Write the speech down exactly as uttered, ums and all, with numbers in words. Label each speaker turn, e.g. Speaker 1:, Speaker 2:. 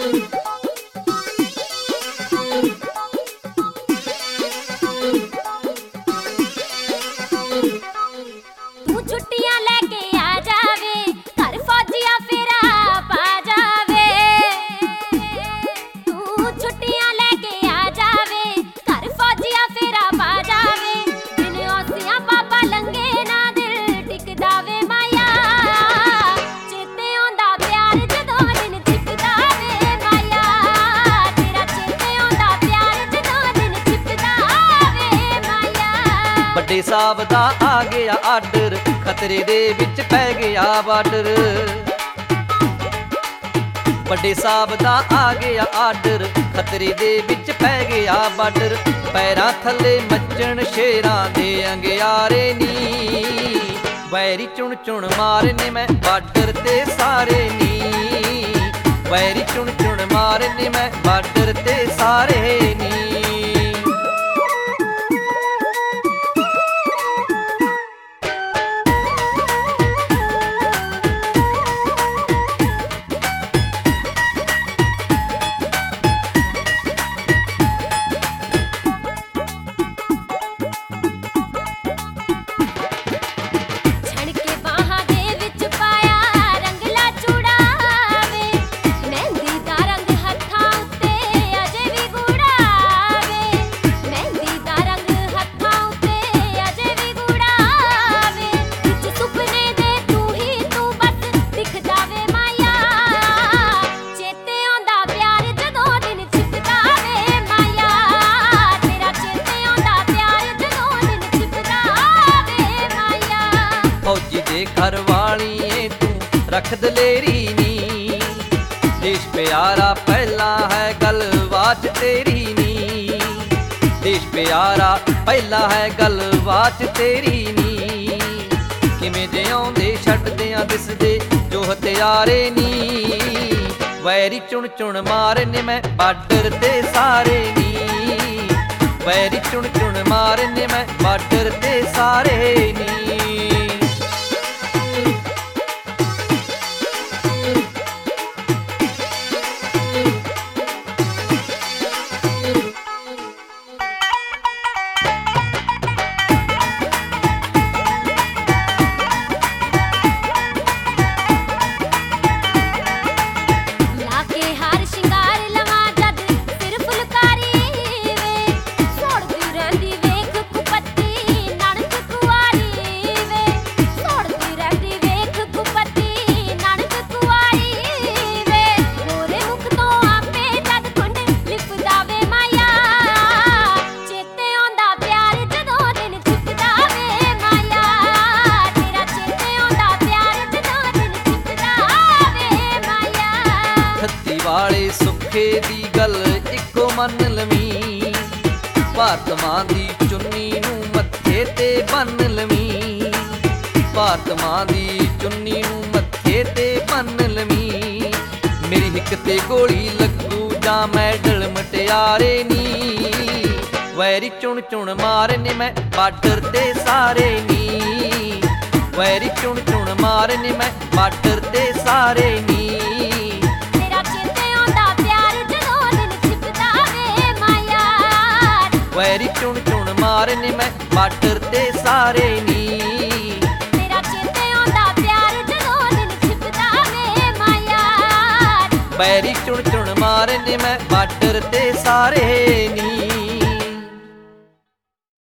Speaker 1: तू छुट्टियां लेके आ जावे घर फौजिया फेरा पा जावे। तू छुट्टियां लेके आ जावे घर फौजिया फेरा पा जावे। बिन औसियां पापा लंघे ना दिल टिकदा वे माया। चेते आंदा प्यार जदों दिन छिपदा वे माया। तेरा चेते आंदा प्यार जदों दिन छिपदा वे माया।
Speaker 2: ਵੱਡੇ ਸਾਹਿਬ ਦਾ ਆ ਗਿਆ ਆਰਡਰ, ਖਤਰੇ ਦੇ ਵਿੱਚ ਪੈ ਗਿਆ ਬਾਰਡਰ। ਵੱਡੇ ਸਾਹਿਬ ਦਾ ਆ ਗਿਆ ਆਰਡਰ, ਖਤਰੇ ਦੇ ਵਿੱਚ ਪੈ ਗਿਆ ਬਾਰਡਰ। ਪੈਰਾਂ ਥੱਲੇ ਮੱਚਣ ਸ਼ੇਰਾਂ ਦੇ ਅੰਗਿਆਰੇ ਨੀ, ਵੈਰੀ ਚੁਣ ਚੁਣ ਮਾਰਨੇ ਮੈਂ ਬਾਰਡਰ ਤੇ ਸਾਰੇ ਨੀ। ਵੈਰੀ ਚੁਣ ਚੁਣ ਮਾਰਨੇ ਮੈਂ ਬਾਰਡਰ ਤੇ ਸਾਰੇ ਨੀ। फौजी दे घर वाली ए तू रख दलेरी नी। देश प्यारा पहला है गलबाज तेरी नी। देश प्यारा पहला है गलबाज तेरी नी। किवें जे आउंदे छड्डदियां दिसदे जो हथियारे नी। वैरी चुण चुण मारने मैं बार्डर ते सारे नी। वैरी चुण चुण मारने मैं बार्डर ते सारे नी। वाले सुखे दी गल इको मन लवी। भारत मां दी चुन्नी नू मत्थे ते बन लवी। भारत मां दी चुन्नी नू मत्थे ते बन लवी। मेरी हिक ते गोली लगू जां मैडल मटियारे नी। वैरी चुण चुण मारने मैं बार्डर ते सारे नी। वैरी चुण चुण मारने मैं बार्डर ते सारे नी। वैरी चुण चुण मारने मैं बार्डर ते सारे नी।
Speaker 1: तेरा चेते आंदा प्यार जदों दिन छिपदा वे माया।
Speaker 2: वैरी चुण चुण मारने मैं बार्डर ते सारे नी।